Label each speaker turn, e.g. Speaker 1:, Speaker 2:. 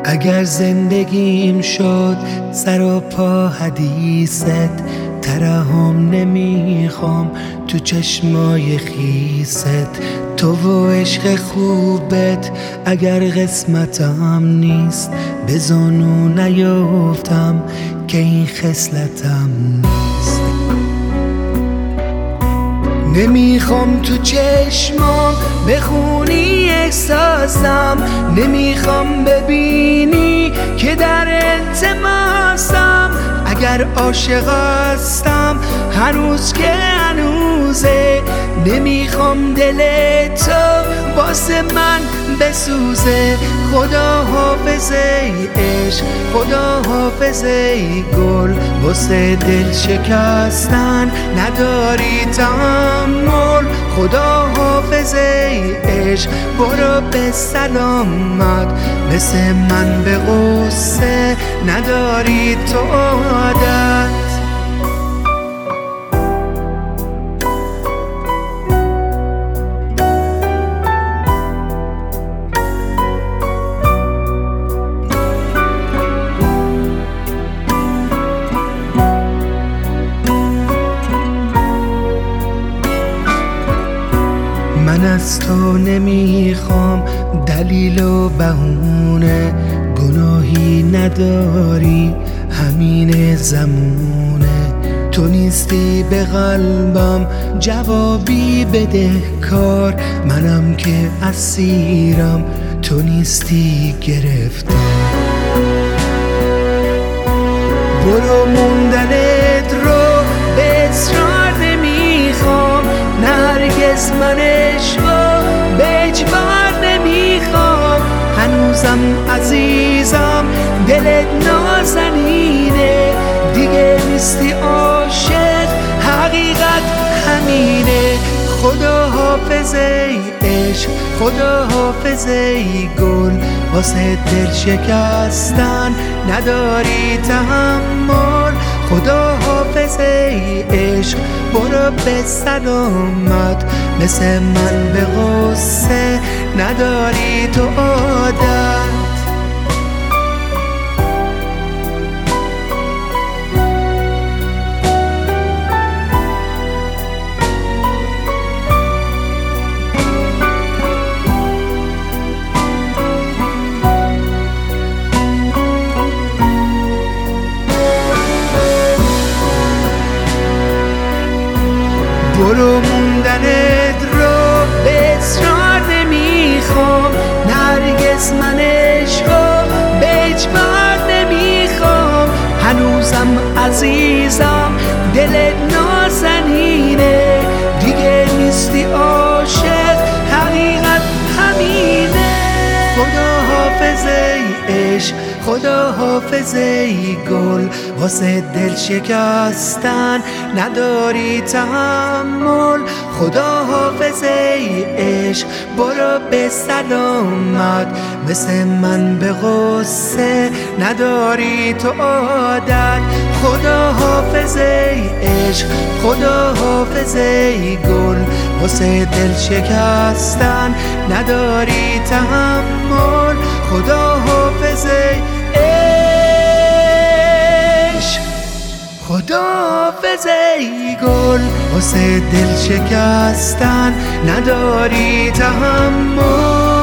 Speaker 1: اگر زندگیم شد سر و پا حدیثت، ترحم نمیخوام تو چشمای خیست. تو و عشق خوبت اگر قسمتم نیست، به زانو نیفتم که این خصلتم نیست. نمیخوام تو چشمام بخونی احساسم، نمیخوام ببینی که در التماسم. اگر عاشق هستم هنوز که هنوزه، نمیخوام دل تو واسه من بسوزه. خدا حافظ ای عشق، خدا حافظ ای گل، واسه دل شکستن نداری تحمل. خدا حافظ ای عشق، برو به سلامت، مثل من به غصه نداری تو عادت. من از تو نمیخوام دلیل و بهونه، گناهی نداری همین زمونه. تو نیستی به قلبم جوابی بده کار، منم که اسیرم تو نیستی گرفتار. برو موندنت رو به اصرار نمیخوام، نه هرگز من عشقو به اجبار نمیخوام. هنوزم عزیزم دلت نازنینه، دیگه نیستی عاشق، حقیقت همینه. خدا حافظ ای عشق، خدا حافظ ای گل، واسه دل شکستن نداری تحمل. خدا حافظ ای عشق، برو به سلامت، مثل من به غصه نداری تو عادت. برو موندنت رو به اصرار نمیخوام، نه هرگز من عشقو به اجبار نمیخوام. هنوزم عزیزم دلت نازنینه، دیگه نیستی عاشق، حقیقت همینه. خدا حافظ ای عشق، خدا حافظ ای گل، واسه دل شکستن نداری تحمل. خدا حافظ ای عشق، برو به سلامت، مثل من به غصه نداری تو عادت. خدا حافظ ای عشق، خدا حافظ ای گل، واسه دل شکستن نداری تحمل. خدا حافظ ای عشق، خدا حافظ ای گل، واسه دل شکستن نداری تحمل.